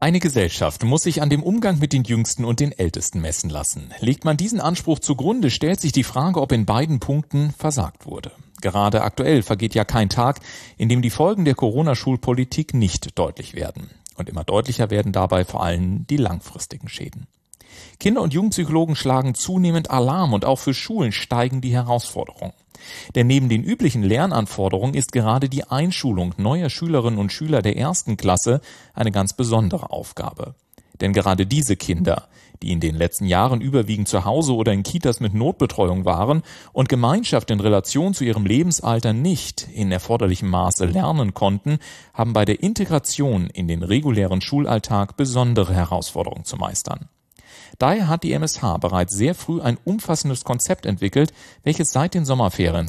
Eine Gesellschaft muss sich an dem Umgang mit den Jüngsten und den Ältesten messen lassen. Legt man diesen Anspruch zugrunde, stellt sich die Frage, ob in beiden Punkten versagt wurde. Gerade aktuell vergeht ja kein Tag, in dem die Folgen der Corona-Schulpolitik nicht deutlich werden. Und immer deutlicher werden dabei vor allem die langfristigen Schäden. Kinder- und Jugendpsychologen schlagen zunehmend Alarm und auch für Schulen steigen die Herausforderungen. Denn neben den üblichen Lernanforderungen ist gerade die Einschulung neuer Schülerinnen und Schüler der 1. Klasse eine ganz besondere Aufgabe. Denn gerade diese Kinder, die in den letzten Jahren überwiegend zu Hause oder in Kitas mit Notbetreuung waren und Gemeinschaft in Relation zu ihrem Lebensalter nicht in erforderlichem Maße lernen konnten, haben bei der Integration in den regulären Schulalltag besondere Herausforderungen zu meistern. Daher hat die MSH bereits sehr früh ein umfassendes Konzept entwickelt, welches seit den Sommerferien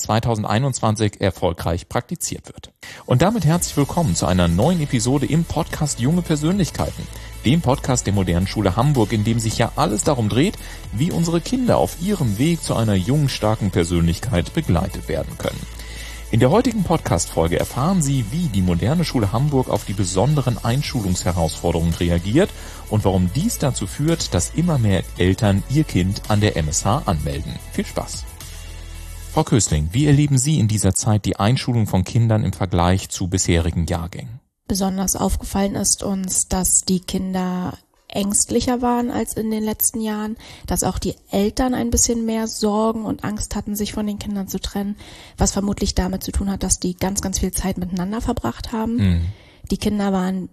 2021 erfolgreich praktiziert wird. Und damit herzlich willkommen zu einer neuen Episode im Podcast Junge Persönlichkeiten, dem Podcast der Modernen Schule Hamburg, in dem sich ja alles darum dreht, wie unsere Kinder auf ihrem Weg zu einer jungen, starken Persönlichkeit begleitet werden können. In der heutigen Podcast-Folge erfahren Sie, wie die Moderne Schule Hamburg auf die besonderen Einschulungsherausforderungen reagiert und warum dies dazu führt, dass immer mehr Eltern ihr Kind an der MSH anmelden. Viel Spaß! Frau Köstling, wie erleben Sie in dieser Zeit die Einschulung von Kindern im Vergleich zu bisherigen Jahrgängen? Besonders aufgefallen ist uns, dass die Kinder ängstlicher waren als in den letzten Jahren, dass auch die Eltern ein bisschen mehr Sorgen und Angst hatten, sich von den Kindern zu trennen, was vermutlich damit zu tun hat, dass die ganz, ganz viel Zeit miteinander verbracht haben. Die Kinder waren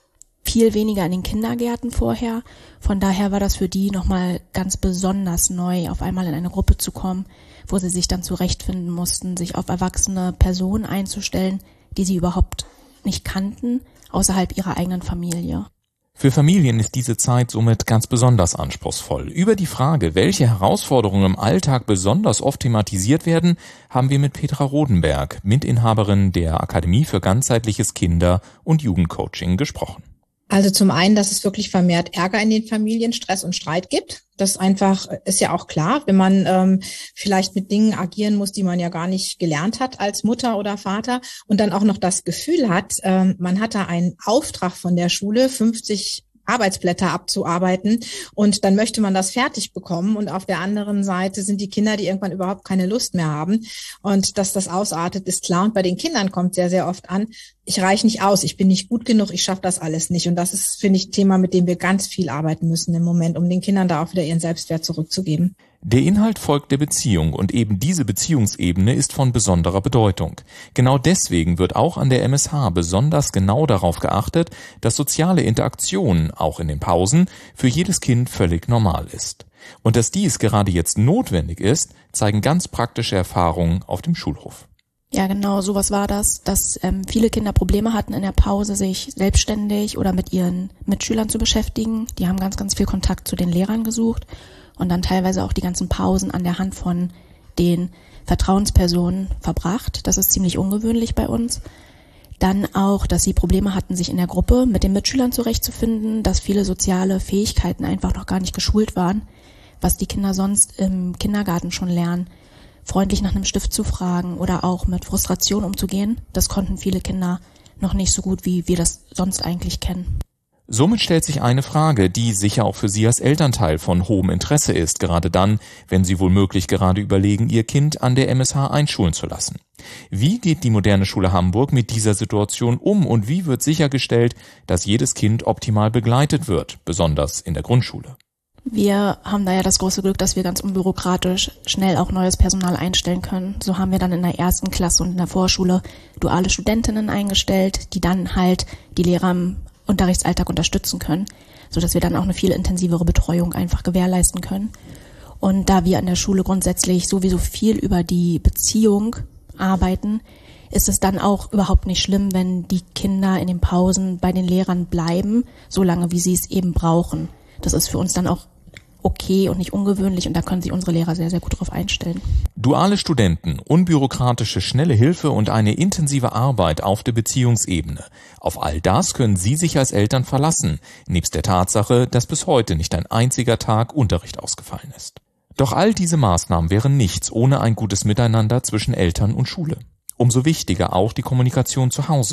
viel weniger in den Kindergärten vorher, von daher war das für die nochmal ganz besonders neu, auf einmal in eine Gruppe zu kommen, wo sie sich dann zurechtfinden mussten, sich auf erwachsene Personen einzustellen, die sie überhaupt nicht kannten, außerhalb ihrer eigenen Familie. Für Familien ist diese Zeit somit ganz besonders anspruchsvoll. Über die Frage, welche Herausforderungen im Alltag besonders oft thematisiert werden, haben wir mit Petra Rodenberg, Mitinhaberin der Akademie für ganzheitliches Kinder- und Jugendcoaching, gesprochen. Also zum einen, dass es wirklich vermehrt Ärger in den Familien, Stress und Streit gibt. Das einfach ist ja auch klar, wenn man vielleicht mit Dingen agieren muss, die man ja gar nicht gelernt hat als Mutter oder Vater und dann auch noch das Gefühl hat, man hat da einen Auftrag von der Schule, 50 Arbeitsblätter abzuarbeiten und dann möchte man das fertig bekommen und auf der anderen Seite sind die Kinder, die irgendwann überhaupt keine Lust mehr haben und dass das ausartet, ist klar und bei den Kindern kommt sehr, sehr oft an, ich reiche nicht aus, ich bin nicht gut genug, ich schaffe das alles nicht und das ist, finde ich, ein Thema, mit dem wir ganz viel arbeiten müssen im Moment, um den Kindern da auch wieder ihren Selbstwert zurückzugeben. Der Inhalt folgt der Beziehung und eben diese Beziehungsebene ist von besonderer Bedeutung. Genau deswegen wird auch an der MSH besonders genau darauf geachtet, dass soziale Interaktion, auch in den Pausen, für jedes Kind völlig normal ist. Und dass dies gerade jetzt notwendig ist, zeigen ganz praktische Erfahrungen auf dem Schulhof. Ja, genau, sowas war das, dass viele Kinder Probleme hatten in der Pause, sich selbstständig oder mit ihren Mitschülern zu beschäftigen. Die haben ganz, ganz viel Kontakt zu den Lehrern gesucht. Und dann teilweise auch die ganzen Pausen an der Hand von den Vertrauenspersonen verbracht. Das ist ziemlich ungewöhnlich bei uns. Dann auch, dass sie Probleme hatten, sich in der Gruppe mit den Mitschülern zurechtzufinden, dass viele soziale Fähigkeiten einfach noch gar nicht geschult waren, was die Kinder sonst im Kindergarten schon lernen, freundlich nach einem Stift zu fragen oder auch mit Frustration umzugehen. Das konnten viele Kinder noch nicht so gut, wie wir das sonst eigentlich kennen. Somit stellt sich eine Frage, die sicher auch für Sie als Elternteil von hohem Interesse ist, gerade dann, wenn Sie womöglich gerade überlegen, Ihr Kind an der MSH einschulen zu lassen. Wie geht die Moderne Schule Hamburg mit dieser Situation um und wie wird sichergestellt, dass jedes Kind optimal begleitet wird, besonders in der Grundschule? Wir haben da ja das große Glück, dass wir ganz unbürokratisch schnell auch neues Personal einstellen können. So haben wir dann in der 1. Klasse und in der Vorschule duale Studentinnen eingestellt, die dann halt die Lehrer im Unterrichtsalltag unterstützen können, sodass wir dann auch eine viel intensivere Betreuung einfach gewährleisten können. Und da wir an der Schule grundsätzlich sowieso viel über die Beziehung arbeiten, ist es dann auch überhaupt nicht schlimm, wenn die Kinder in den Pausen bei den Lehrern bleiben, solange wie sie es eben brauchen. Das ist für uns dann auch okay und nicht ungewöhnlich und da können sich unsere Lehrer sehr, sehr gut drauf einstellen. Duale Studenten, unbürokratische, schnelle Hilfe und eine intensive Arbeit auf der Beziehungsebene. Auf all das können Sie sich als Eltern verlassen, nebst der Tatsache, dass bis heute nicht ein einziger Tag Unterricht ausgefallen ist. Doch all diese Maßnahmen wären nichts ohne ein gutes Miteinander zwischen Eltern und Schule. Umso wichtiger auch die Kommunikation zu Hause.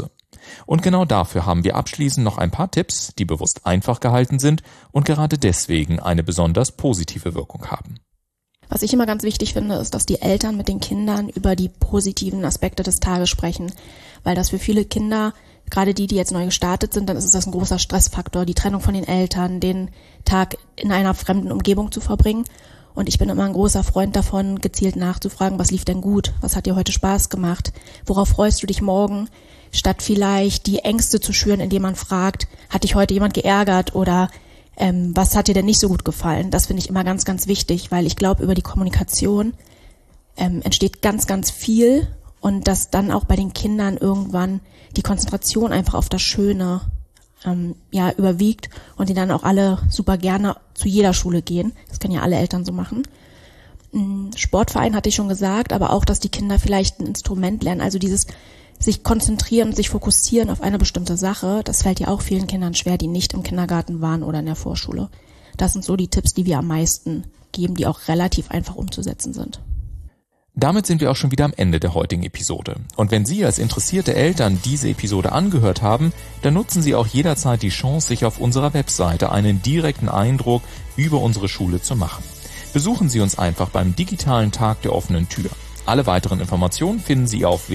Und genau dafür haben wir abschließend noch ein paar Tipps, die bewusst einfach gehalten sind und gerade deswegen eine besonders positive Wirkung haben. Was ich immer ganz wichtig finde, ist, dass die Eltern mit den Kindern über die positiven Aspekte des Tages sprechen, weil das für viele Kinder, gerade die jetzt neu gestartet sind, dann ist das ein großer Stressfaktor, die Trennung von den Eltern, den Tag in einer fremden Umgebung zu verbringen. Und ich bin immer ein großer Freund davon, gezielt nachzufragen, was lief denn gut, was hat dir heute Spaß gemacht, worauf freust du dich morgen, statt vielleicht die Ängste zu schüren, indem man fragt, hat dich heute jemand geärgert oder was hat dir denn nicht so gut gefallen? Das finde ich immer ganz, ganz wichtig, weil ich glaube, über die Kommunikation entsteht ganz, ganz viel und dass dann auch bei den Kindern irgendwann die Konzentration einfach auf das Schöne überwiegt und die dann auch alle super gerne zu jeder Schule gehen. Das können ja alle Eltern so machen. Sportverein hatte ich schon gesagt, aber auch, dass die Kinder vielleicht ein Instrument lernen, also dieses sich konzentrieren und sich fokussieren auf eine bestimmte Sache, das fällt ja auch vielen Kindern schwer, die nicht im Kindergarten waren oder in der Vorschule. Das sind so die Tipps, die wir am meisten geben, die auch relativ einfach umzusetzen sind. Damit sind wir auch schon wieder am Ende der heutigen Episode. Und wenn Sie als interessierte Eltern diese Episode angehört haben, dann nutzen Sie auch jederzeit die Chance, sich auf unserer Webseite einen direkten Eindruck über unsere Schule zu machen. Besuchen Sie uns einfach beim digitalen Tag der offenen Tür. Alle weiteren Informationen finden Sie auf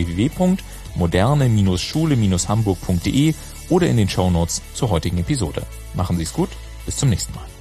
www.moderne-schule-hamburg.de oder in den Shownotes zur heutigen Episode. Machen Sie es gut, bis zum nächsten Mal.